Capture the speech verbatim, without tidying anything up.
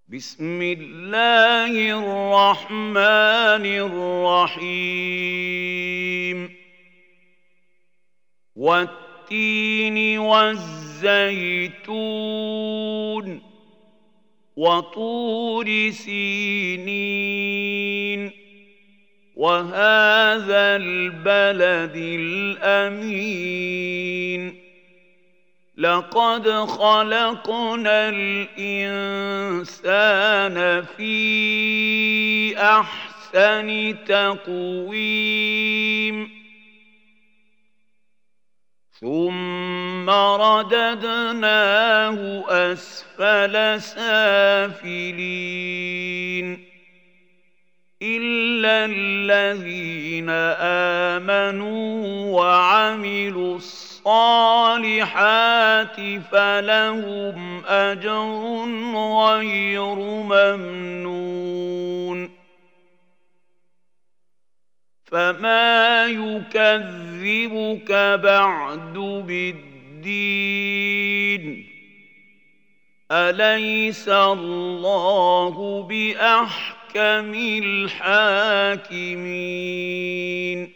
بسم الله الرحمن الرحيم والتين والزيتون وطور سينين وهذا البلد الأمين لقد خلقنا الإنسان في أحسن تقويم ثم رددناه أسفل سافلين إلا الذين آمنوا وعملوا الصالحات فلهم أجر غير ممنون فما يكذبك بعد بالدين أليس الله بأحكم الحاكمين